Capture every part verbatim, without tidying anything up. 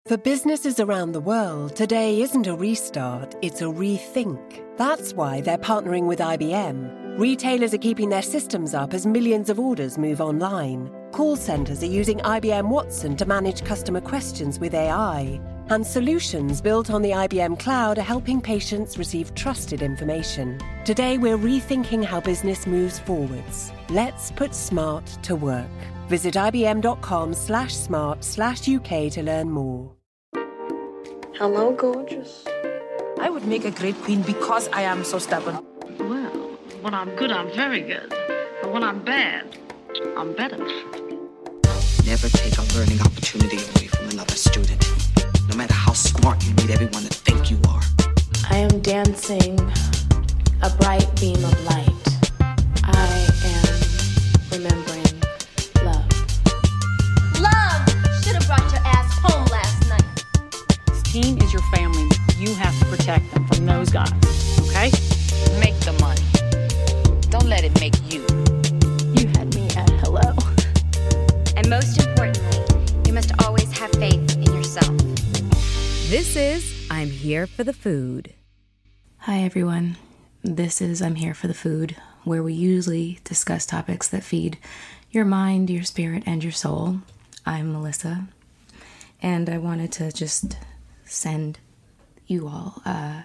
For businesses around the world, today isn't a restart, it's a rethink. That's why they're partnering with I B M. Retailers are keeping their systems up as millions of orders move online. Call centers are using I B M Watson to manage customer questions with A I. And solutions built on the I B M cloud are helping patients receive trusted information. Today, we're rethinking how business moves forwards. Let's put smart to work. Visit ibm.com slash smart slash UK to learn more. Hello, gorgeous. I would make a great queen because I am so stubborn. Well, when I'm good, I'm very good. But when I'm bad, I'm better. Never take a learning opportunity away from another student. No matter how smart you need everyone to think you are. I am dancing a bright beam of light. I am remembering love. Love should have brought your ass home last night. This team is your family. You have to protect them from those guys, okay? Make the money. Don't let it make you. You had me at hello. And most importantly, you must always have faith in yourself. This is I'm Here for the Food. Hi, everyone. This is I'm Here for the Food, where we usually discuss topics that feed your mind, your spirit, and your soul. I'm Melissa, and I wanted to just send you all uh,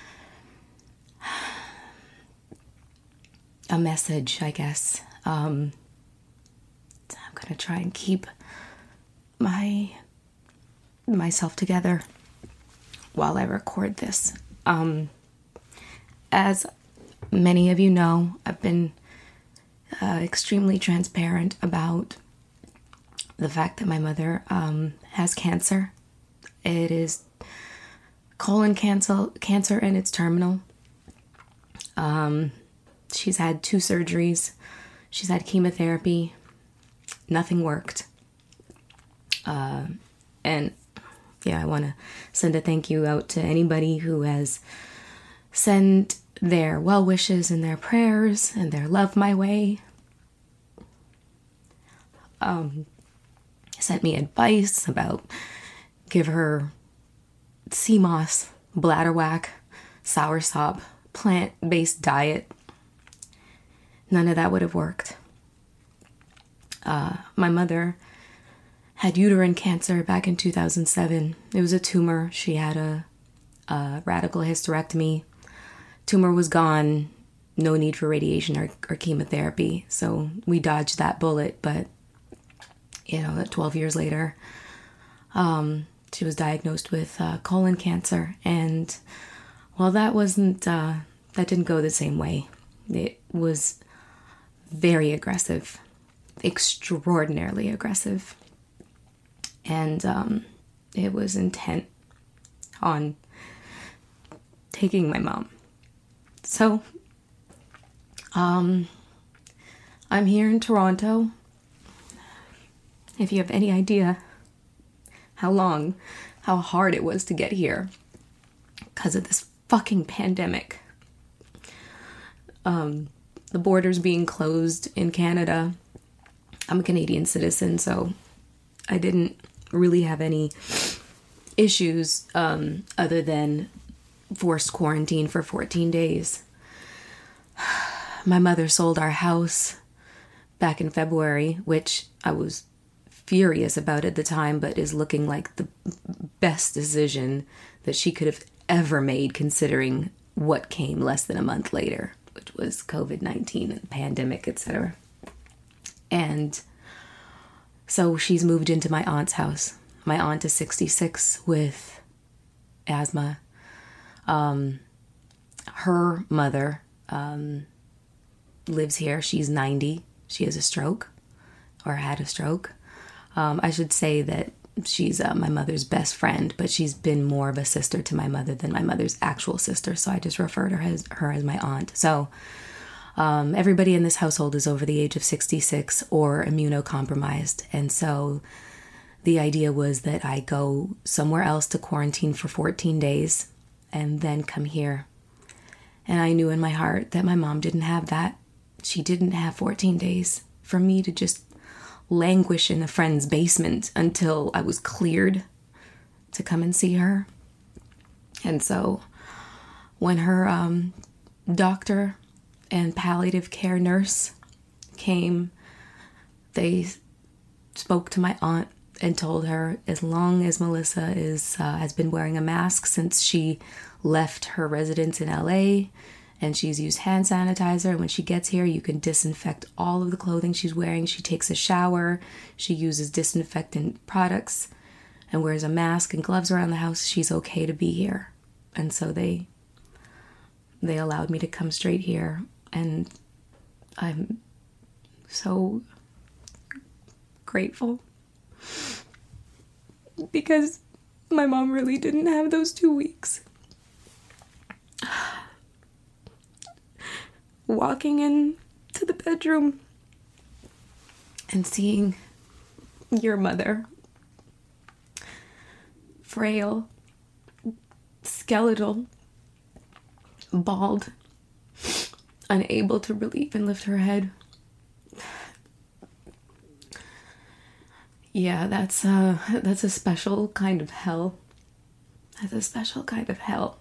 a message, I guess. Um, I'm going to try and keep my myself together while I record this. Um, as many of you know, I've been uh, extremely transparent about the fact that my mother um, has cancer. It is colon cancer, cancer and it's terminal. Um, she's had two surgeries. She's had chemotherapy. Nothing worked. Uh, and yeah, I want to send a thank you out to anybody who has sent their well wishes and their prayers and their love my way. Um, sent me advice about give her sea moss, bladderwhack, soursop, plant-based diet. None of that would have worked. Uh, my mother had uterine cancer back in two thousand seven. It was a tumor. She had a, a radical hysterectomy. Tumor was gone. No need for radiation or, or chemotherapy. So we dodged that bullet. But, you know, twelve years later, um, she was diagnosed with uh, colon cancer. And while that wasn't, uh, that didn't go the same way. It was very aggressive, extraordinarily aggressive. And um, it was intent on taking my mom. So, um, I'm here in Toronto. If you have any idea how long, how hard it was to get here because of this fucking pandemic. Um, the borders being closed in Canada. I'm a Canadian citizen, so I didn't really have any issues um, other than forced quarantine for fourteen days. My mother sold our house back in February, which I was furious about at the time, but is looking like the best decision that she could have ever made considering what came less than a month later, which was covid nineteen and the pandemic, et cetera. And so she's moved into my aunt's house. My aunt is sixty-six with asthma. Um, her mother um, lives here. She's ninety. She has a stroke, or had a stroke. Um, I should say that she's uh, my mother's best friend, but she's been more of a sister to my mother than my mother's actual sister, so I just refer to her as, her as my aunt. So um, everybody in this household is over the age of sixty-six or immunocompromised, and so the idea was that I go somewhere else to quarantine for fourteen days and then come here. And I knew in my heart that my mom didn't have that. She didn't have fourteen days for me to just languish in a friend's basement until I was cleared to come and see her. And so when her um, doctor and palliative care nurse came, they spoke to my aunt and told her as long as Melissa is uh, has been wearing a mask since she left her residence in L A, and she's used hand sanitizer, and when she gets here you can disinfect all of the clothing she's wearing. She takes a shower, she uses disinfectant products, and wears a mask and gloves around the house. She's okay to be here. And so they they allowed me to come straight here, and I'm so grateful because my mom really didn't have those two weeks. Walking into the bedroom and seeing your mother, frail, skeletal, bald, unable to really even lift her head. Yeah, that's uh that's a special kind of hell. That's a special kind of hell.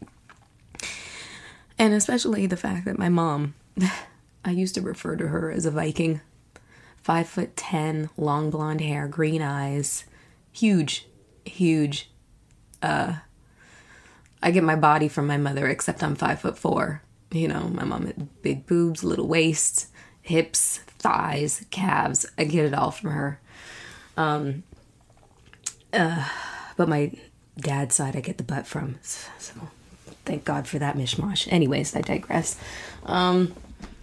And especially the fact that my mom, I used to refer to her as a Viking. Five foot ten, long blonde hair, green eyes, huge, huge. Uh, I get my body from my mother, except I'm five foot four. You know, my mom had big boobs, little waists, hips, thighs, calves. I get it all from her. Um, uh, but my dad's side, I get the butt from. So thank God for that mishmash. Anyways, I digress. Um,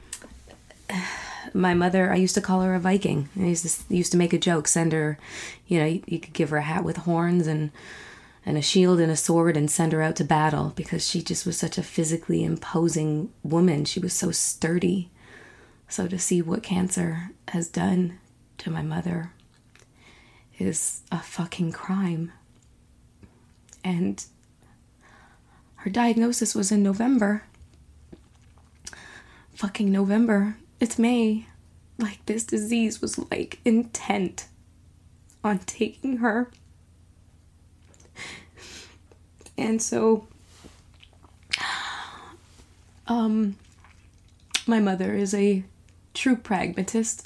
my mother, I used to call her a Viking. I used to, used to make a joke, send her, you know, you, you could give her a hat with horns and and a shield and a sword and send her out to battle, because she just was such a physically imposing woman. She was so sturdy. So to see what cancer has done to my mother is a fucking crime. And her diagnosis was in November. Fucking November. It's May. Like, this disease was, like, intent on taking her. And so, um, my mother is a true pragmatist.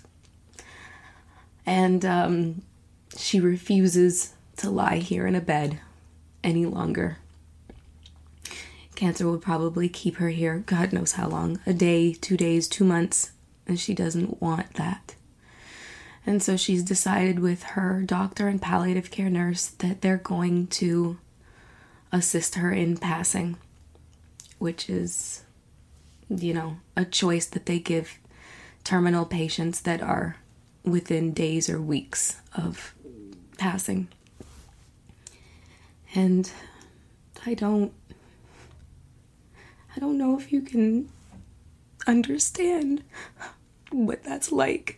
And, um, she refuses to lie here in a bed any longer. Cancer would probably keep her here, God knows how long, a day, two days, two months, and she doesn't want that. And so she's decided with her doctor and palliative care nurse that they're going to assist her in passing, which is, you know, a choice that they give terminal patients that are within days or weeks of passing. And I don't I don't know if you can understand what that's like.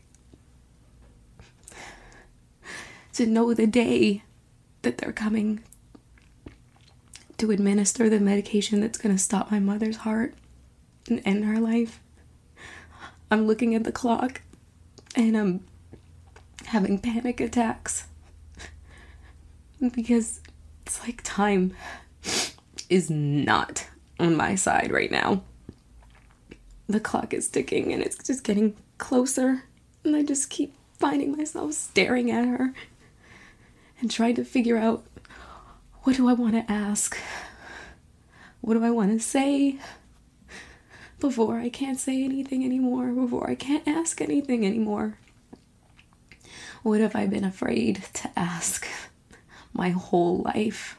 To know the day that they're coming to administer the medication that's going to stop my mother's heart and end her life. I'm looking at the clock and I'm having panic attacks because it's like time is not on my side right now. The clock is ticking and it's just getting closer, and I just keep finding myself staring at her and trying to figure out, what do I want to ask? What do I want to say before I can't say anything anymore, before I can't ask anything anymore? What have I been afraid to ask my whole life?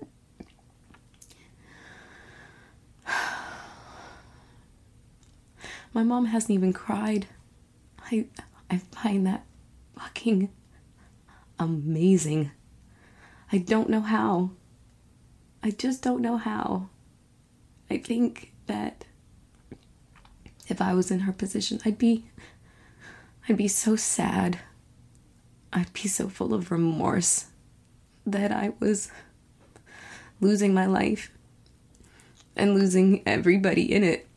My mom hasn't even cried. I I find that fucking amazing. I don't know how. I just don't know how. I think that if I was in her position, I'd be I'd be so sad. I'd be so full of remorse that I was losing my life and losing everybody in it.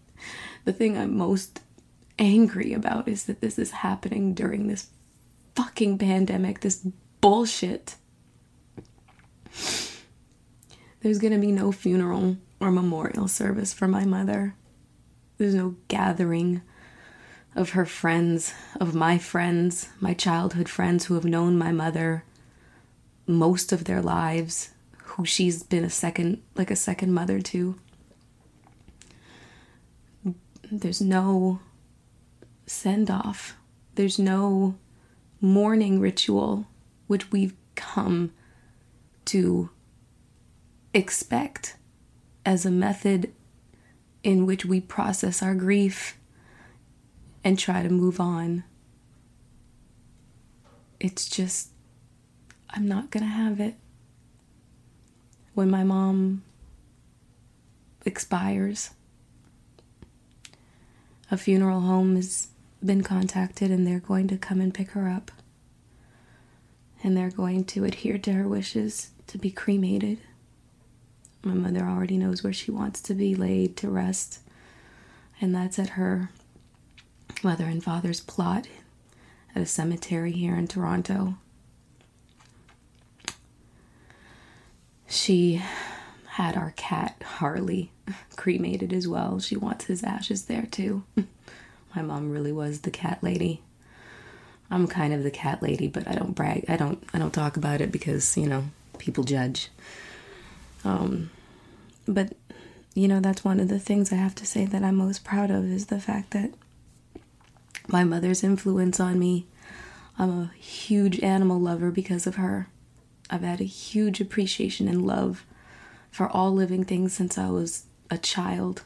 The thing I'm most angry about is that this is happening during this fucking fucking pandemic, this bullshit. There's gonna be no funeral or memorial service for my mother. There's no gathering of her friends, of my friends, my childhood friends who have known my mother most of their lives, who she's been a second, like a second mother to. There's no send-off. There's no mourning ritual, which we've come to expect as a method in which we process our grief and try to move on. It's just, I'm not gonna have it. When my mom expires, a funeral home has been contacted and they're going to come and pick her up. And they're going to adhere to her wishes to be cremated. My mother already knows where she wants to be laid to rest, and that's at her mother and father's plot at a cemetery here in Toronto. She had our cat, Harley, cremated as well. She wants his ashes there too. My mom really was the cat lady. I'm kind of the cat lady, but I don't brag. I don't I don't talk about it because, you know, people judge. Um, but, you know, that's one of the things I have to say that I'm most proud of is the fact that my mother's influence on me. I'm a huge animal lover because of her. I've had a huge appreciation and love for all living things since I was a child.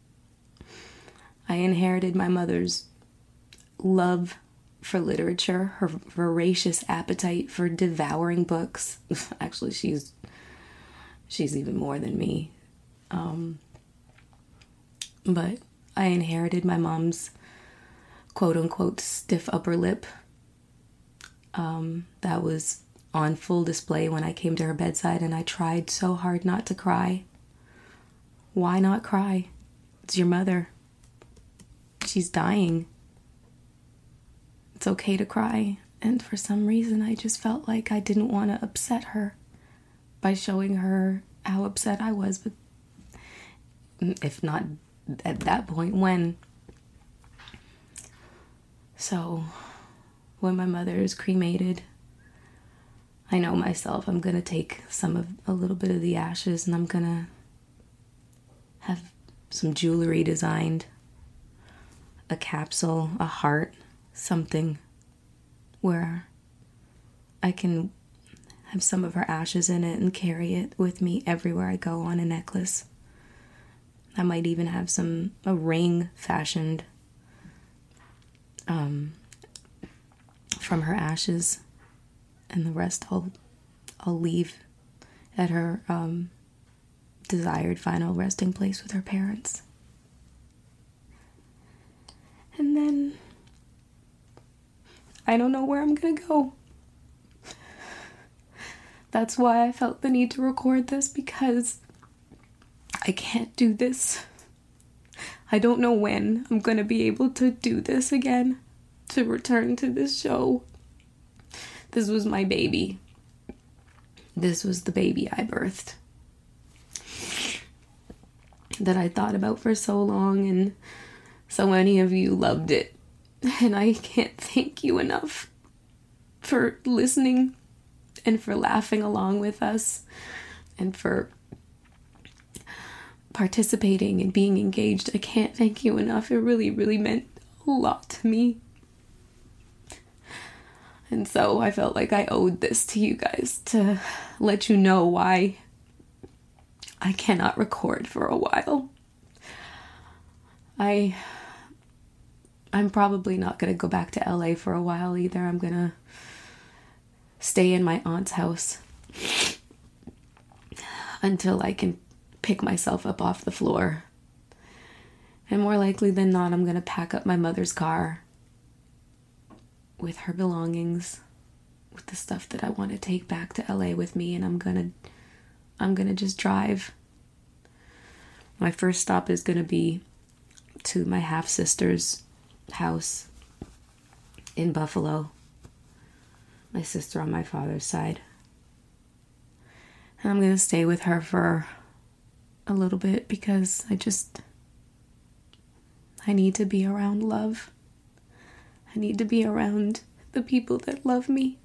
I inherited my mother's love for literature, her voracious appetite for devouring books. Actually, she's she's even more than me. Um, but I inherited my mom's quote-unquote stiff upper lip. Um, that was on full display when I came to her bedside, and I tried so hard not to cry. Why not cry? It's your mother. She's dying. It's okay to cry. And for some reason, I just felt like I didn't want to upset her by showing her how upset I was. But if not at that point, when? So, when my mother is cremated, I know myself, I'm going to take some of, a little bit of the ashes, and I'm going to have some jewelry designed, a capsule, a heart, something where I can have some of her ashes in it and carry it with me everywhere I go on a necklace. I might even have some, a ring fashioned um, from her ashes, and the rest I'll, I'll leave at her um, desired final resting place with her parents. And then I don't know where I'm gonna go. That's why I felt the need to record this, because I can't do this. I don't know when I'm gonna be able to do this again, to return to this show. This was my baby. This was the baby I birthed, that I thought about for so long, and so many of you loved it. And I can't thank you enough for listening and for laughing along with us and for participating and being engaged. I can't thank you enough. It really, really meant a lot to me. And so I felt like I owed this to you guys to let you know why I cannot record for a while. I... I'm probably not going to go back to L A for a while either. I'm going to stay in my aunt's house until I can pick myself up off the floor. And more likely than not, I'm going to pack up my mother's car with her belongings, with the stuff that I want to take back to L A with me, and I'm going to I'm going to just drive. My first stop is going to be to my half-sister's house in Buffalo. my sister on my father's side. And I'm going to stay with her for a little bit because I just, I need to be around love. I need to be around the people that love me.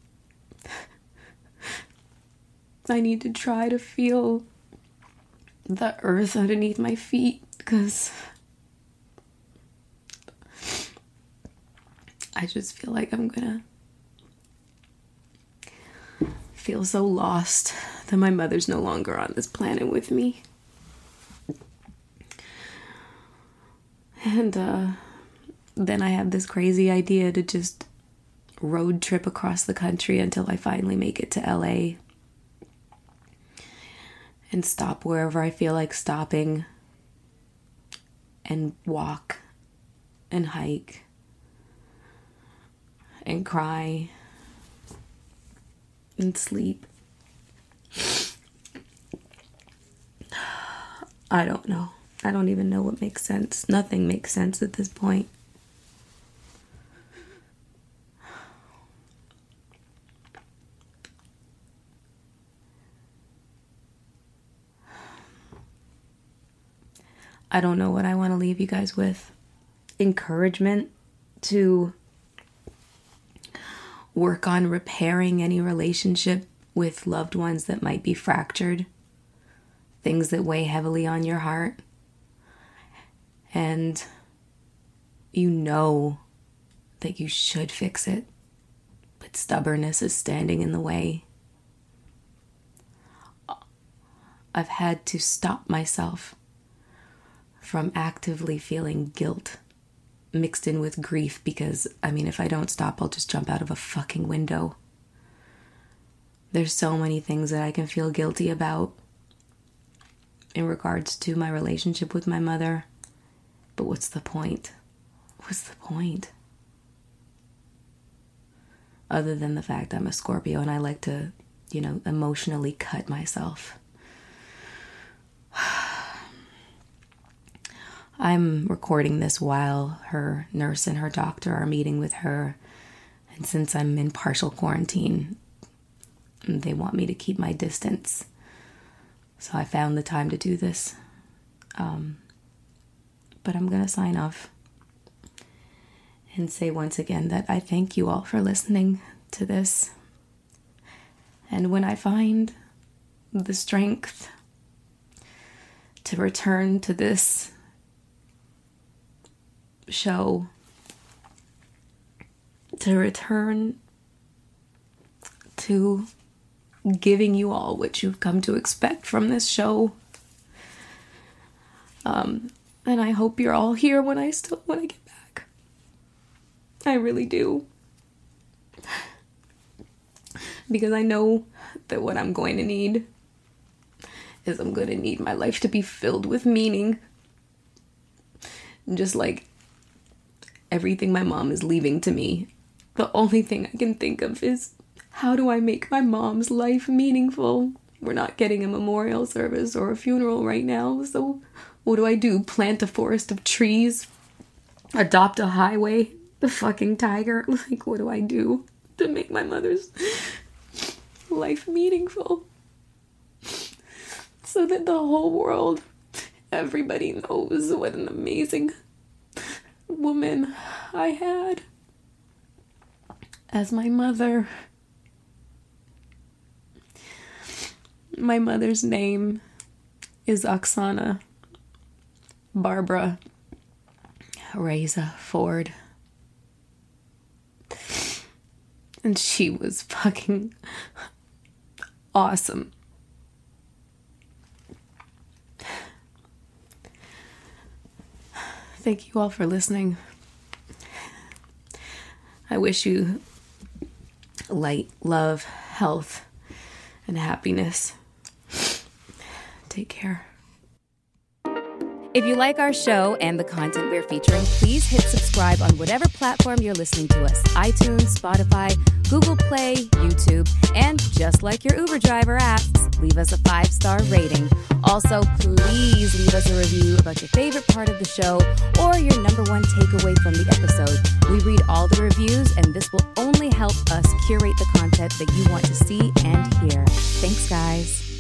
I need to try to feel the earth underneath my feet because I just feel like I'm gonna feel so lost that my mother's no longer on this planet with me. And uh, then I have this crazy idea to just road trip across the country until I finally make it to L A and stop wherever I feel like stopping and walk and hike and cry and sleep. I don't know. I don't even know what makes sense. Nothing makes sense at this point. I don't know what I want to leave you guys with. Encouragement to work on repairing any relationship with loved ones that might be fractured. Things that weigh heavily on your heart. And you know that you should fix it, but stubbornness is standing in the way. I've had to stop myself from actively feeling guilt mixed in with grief because, I mean, if I don't stop, I'll just jump out of a fucking window. There's so many things that I can feel guilty about in regards to my relationship with my mother. But what's the point? What's the point? Other than the fact I'm a Scorpio and I like to, you know, emotionally cut myself. I'm recording this while her nurse and her doctor are meeting with her. And since I'm in partial quarantine, they want me to keep my distance. So I found the time to do this. Um, but I'm going to sign off and say once again that I thank you all for listening to this. And when I find the strength to return to this show, to return to giving you all what you've come to expect from this show, um, and I hope you're all here when I still when I get back. I really do, because I know that what I'm going to need is I'm going to need my life to be filled with meaning, just like everything my mom is leaving to me. The only thing I can think of is, how do I make my mom's life meaningful? We're not getting a memorial service or a funeral right now, so what do I do? Plant a forest of trees? Adopt a highway? The fucking tiger? Like, what do I do to make my mother's life meaningful? So that the whole world, everybody knows what an amazing woman I had as my mother. My mother's name is Oksana Barbara Reza Ford. And she was fucking awesome. Thank you all for listening. I wish you light, love, health, and happiness. Take care. If you like our show and the content we're featuring, please hit subscribe on whatever platform you're listening to us. iTunes, Spotify, Google Play, YouTube, and just like your Uber driver asks, leave us a five-star rating. Also, please leave us a review about your favorite part of the show or your number one takeaway from the episode. We read all the reviews, and this will only help us curate the content that you want to see and hear. Thanks, guys.